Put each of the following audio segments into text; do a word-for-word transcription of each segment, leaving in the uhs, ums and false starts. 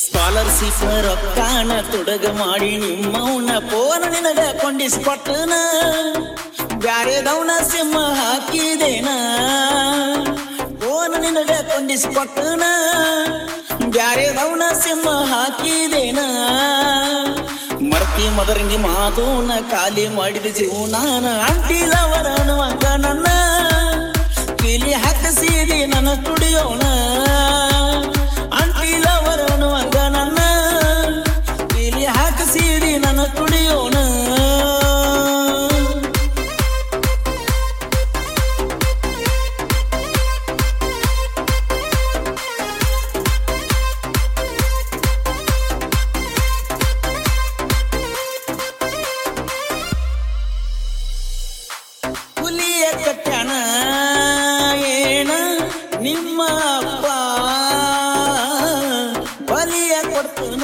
scholarship ರೊಕ್ಕಾನ ತೊಡಗ ಮಾಡಿ ನಿಮ್ಮವನ ಪೋನ ನಿನಗ ಕೊಂಡಿಸ್ಕೊಟ್ಟನ ಬ್ಯಾರೆದವನ ಸಿಂಹ ಹಾಕಿದೇನ ಪೋನ ನಿನಗ ಕೊಂಡಿಸ್ಕೊಟ್ಟನ ಬ್ಯಾರೆದವನ ಸಿಂಹ ಹಾಕಿದೇನ ಮರ್ತಿ ಮದರಂಗಿ ಮಾತೋನ ಖಾಲಿ ಮಾಡಿದ ಜೀವನಾನ ಅಂಟಿಲವರ ಅನ್ನುವಂಗ ನನ್ನ ಕೀಲಿ ಹಾಕಿಸಿದಿ ನನ್ನ ಸ್ಟುಡಿಯೋನ ಅಂಟಿಲವರ ಅನ್ನುವಂಗ ನನ್ನ ಕೀಲಿ ಹಾಕಿಸಿದಿ ನನ್ನ ಸ್ಟುಡಿಯೋನ ಕಟ್ಯಾಣ ಏನ ನಿಮ್ಮ ಅಪ್ಪ ಬಲಿಯ ಕೊಡ್ತನ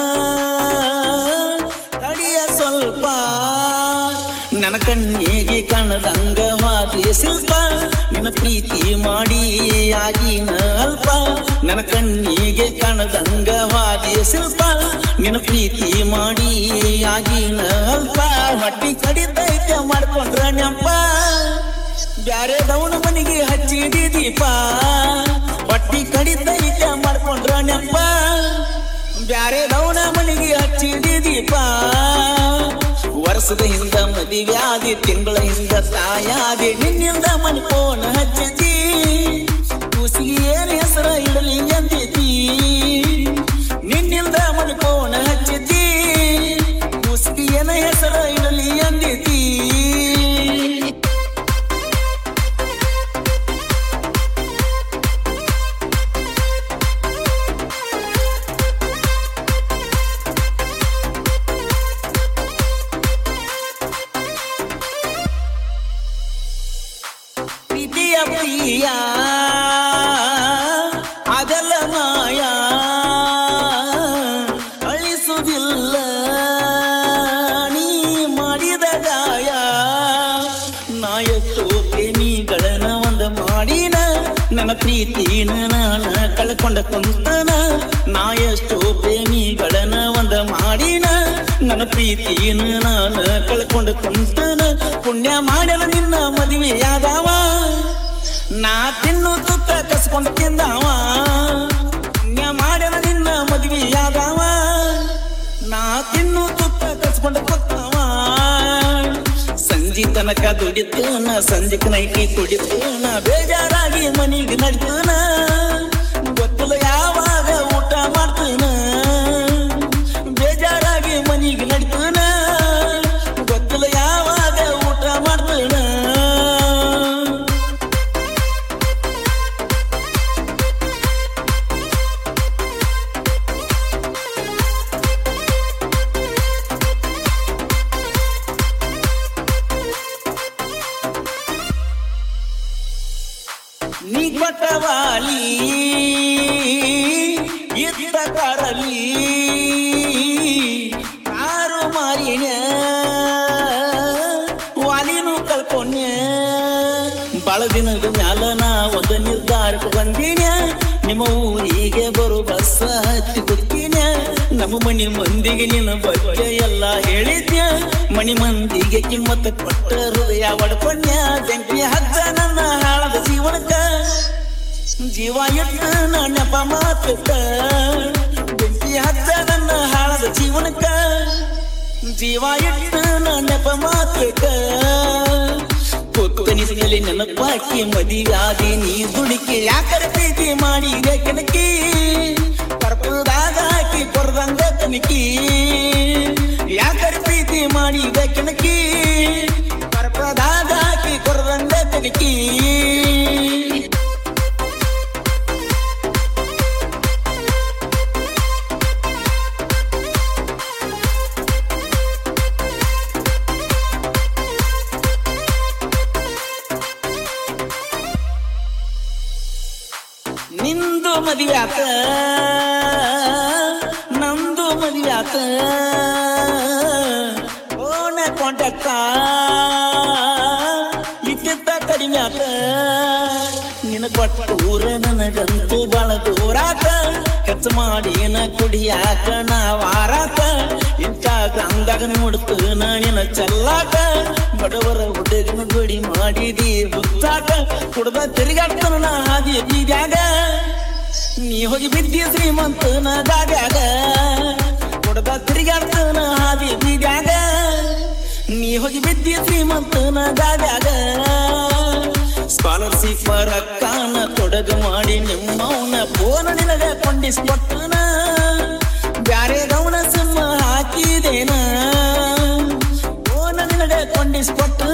ತಡಿಯ ಸ್ವಲ್ಪ ನನ್ನ ಕಣ್ಣಿಗೆ ಕಾಣದಂಗ ಮಾತಿ ಶಿಲ್ಪ ನಿನ್ನ ಪ್ರೀತಿ ಮಾಡಿ ಆಗಿನ ಅಲ್ಪ ನನ್ನ ಕಣ್ಣಿಗೆ ಕಾಣದಂಗ ವಾದಿ ಶಿಲ್ಪ ನಿನ್ನ ಪ್ರೀತಿ ಮಾಡಿ ಆಗಿನ ಅಲ್ಪ ಹೊಟ್ಟಿ ಕಡಿತೈತೆ ಮಾಡ್ಕೊಂಡ್ರ ನೆಂಪ ಬ್ಯಾರೆದವನ ಮನೆಗೆ ಹಚ್ಚಿಡಿ ದೀಪ ಹೊಟ್ಟಿ ಕಡಿತೈತೆ ಮಾಡ್ಕೊಂಡ್ರ ನೆಂಪ ಬ್ಯಾರೆದವನ ಮನೆಗೆ ಹಚ್ಚಿಡಿ ದೀಪ ವರ್ಷದ ಹಿಂದ ಮದುವೆ ಆದಿ ತಿಂಗಳ ಹಿಂದ ತಾಯಾದಿ ನಿನ್ನಿಂದ ಮನೆ ಫೋನ್ ಹಚ್ಚಿದಿ ಕೂಸಿಗೆ ಏನ್ ಹೆಸರ ಇಡಲಿ ಎಂದಿದ್ದಿ ನಿನ್ನಿಂದ ಮನೆ ಫೋನ್ ಹಚ್ಚಿದಿ ಕೂಸಿಗೆ ಏನ ಹೆಸರ ಇಡಲಿ ಎಂದಿದ್ದಿ ಪ್ರಿಯ ಅದಲ್ಲ ಮಾಯ ಅಳಿಸುವುದಿಲ್ಲ ನೀ ಮಾಡಿದ ಗಾಯ ನಾ ಎಷ್ಟು ಪ್ರೇಮಿಗಳನ್ನ ಒಂದ ಮಾಡಿನ ನನ್ನ ಪ್ರೀತಿನ ನಾನ ಕಳ್ಕೊಂಡ ಕುಂತನ ನಾ ಎಷ್ಟು ಪ್ರೇಮಿಗಳನ್ನ ಒಂದ ಮಾಡಿನ ನನ್ನ ಪ್ರೀತಿನ ನಾನ ಕಳ್ಕೊಂಡ ಕುಂತನ ಪುಣ್ಯ ಮಾಡಲ ನಿನ್ನ ಮದುವೆಯಾದವ ನಾ ತಿನ್ನು ತುತ್ತ ಕಸ್ಕೊಂಡು ತಿಂದವ ಪುಣ್ಯ ಮಾಡಲ ನಿನ್ನ ಮದುವೆಯಾದವ ನಾ ತಿನ್ನು ತುತ್ತ ಕಸ್ಕೊಂಡು ಕೊತ್ತವ ಸಂಜೆ ತನಕ ದುಡಿತನ ಸಂಜೆಕ್ ನೈಟಿ ಕುಡಿತನ ಬೇಜಾರಾಗಿ ಮನಿಗೆ ನಡಿತನ ಗೊತ್ತಲ ಯಾವಾಗ ಊಟ ಮಾಡ್ತನ ಬೇಜಾರಾಗಿ ಮನಿಗೆ ನಡಿತನ ಗೊತ್ತಲ ಯಾವಾಗ ಊಟ ಮಾಡ್ತನ ನೀ ಕೊಟ್ಟವಾಲಿ ಇದ್ದ ಕಾರಲ್ಲಿ ಕಾರು ಮಾರಿನ ವಾಲಿನೂ ಕಳ್ಕೊಂಡ ಬಾಳ ದಿನದ ಮ್ಯಾಲ ನಾ ಒಂದು ನಿರ್ಧಾರಕ್ಕೆ ಬಂದಿನ ನಿಮ್ಮ ಊರಿಗೆ ಬರು ಬಸ್ಸ ಹತ್ತಿ ಕುತ್ತಿನ ನಮ್ಮ ಮನಿ ಮಂದಿಗೆ ನಿನ್ನ ಬಗ್ಗೆ ಎಲ್ಲ ಹೇಳಿದ್ಯ ಮನಿ ಮಂದಿಗೆ ಕಿಮ್ಮತ್ತ ಕೊಟ್ಟ ಹೃದಯ ಒಡ್ಕೊಂಡ್ಯ ಬೆಂಕಿ ಹಚ್ಚ ನನ್ನ ಹಾಳದ ಜೀವನಕ್ಕ ಜೀವ ಎತ್ತ ನೆಪ ಮಾತಕ್ಕ ಬೆಂಕಿ ಹಚ್ಚ ನನ್ನ ಹಾಳದ ಜೀವನಕ್ಕ ಜೀವ ಎತ್ತ ನೆಪ ಮಾತಕ್ಕ ಕೊತ್ತನಿಸಿನಲ್ಲಿ ನೆನಪಾಕಿ ಮದಿಯಾದಿ ನೀ ದುಡುಕಿ ಯಾಕರ ಪ್ರೀತಿ ಮಾಡಿದೆ ಕನಕಿ ಕರ್ಪದಾಗ ಹಾಕಿ ಕೊರದಂಗ ಕನಕಿ ಯಾಕರ ಪ್ರೀತಿ ಮಾಡಿದೆ ಕನಕಿ ಕರ್ಪದಾಗ ಹಾಕಿ ಕೊರದಂಗ ಕನಕಿ ನಿಂದು ಮದುವ್ಯಾತ ನಂದು ಮದುವ್ಯಾತ ಓನ ಕೊಂಡಕ್ಕ ಇಟ್ಟಿತ್ತ ಕಡಿಮೆ ಆತ ನಿನ ಕೊಟ್ಟ ಊರ ನನಗಂತೂ ಬಾಳ ದೂರಾತ ಹೆಚ್ಚ ಖರ್ಚು ಮಾಡಿನ ಕುಡಿಯಾಕ ನಾ ವಾರಾಕ ಇನ್ಸ್ಟಾಗ್ರಾಮ್ದಾಗ ನೋಡ್ತನ ನಿನ್ನ ಚೆಲ್ಲಾಕ ಬಡವರ ಹುಡುಗನ ಗುಡಿ ಮಾಡಿದಿ ಹುಚ್ಚಾಕ ಕುಡ್ದ ತಿರುಗಾಡ್ತನ ನಾ ಹಾದಿ ಬೀದ್ಯಾಗ ನೀ ಹೋಗಿ ಬಿದ್ದಿ ಶ್ರೀಮಂತನ ಗಾದ್ಯಾಗ ಕುಡ್ದ ತಿರುಗಾಡ್ತನ ಹಾದಿ ಬೀದ್ಯಾಗ ನೀ ಹೋಗಿ ಬಿದ್ದಿ ಶ್ರೀಮಂತನ ಗಾದ್ಯಾಗ ಸ್ಕಾಲರ್ಶಿಪ್ ರೊಕ್ಕಾನ ತೊಡಗ ಮಾಡಿ ನಿಮ್ಮವನ ಫೋನ ನಿನಗ ಕೊಂಡಿಸ್ಕೊಟ್ಟನ ಬ್ಯಾರೆ ಗೌನ ಸಿಂಹ ಹಾಕಿದೇನ ಫೋನ ನಿನಗ ಕೊಂಡಿಸ್ಕೊಟ್ಟ